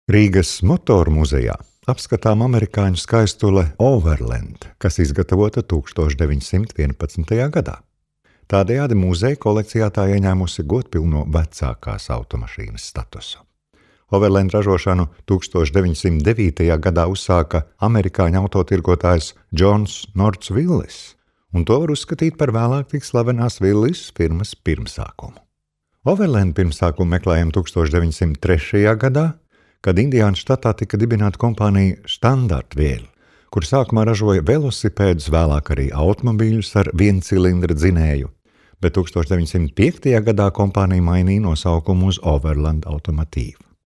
Rīgas motoru muzejā apskatām amerikāņu skaistule Overland, kas izgatavota 1911. gadā. Tādējādi muzeja kolekcijā tā ieņēmusi godpilno vecākās automašīnas statusu. Overland ražošanu 1909. gadā uzsāka amerikāņu autotirgotājs Džons Norts Villis, un to var uzskatīt par vēlāk tik slavenās Willis firmas pirmsākumu. Overland pirmsākumu meklējam 1903. gadā, kad Indiānas štatā tika dibināta kompānija Standardviel, kur sākumā ražoja velosipēdus, vēlāk arī automobīļus ar viencilindra dzinēju, bet 1905. gadā kompānija mainīja nosaukumu uz Overland Automotive.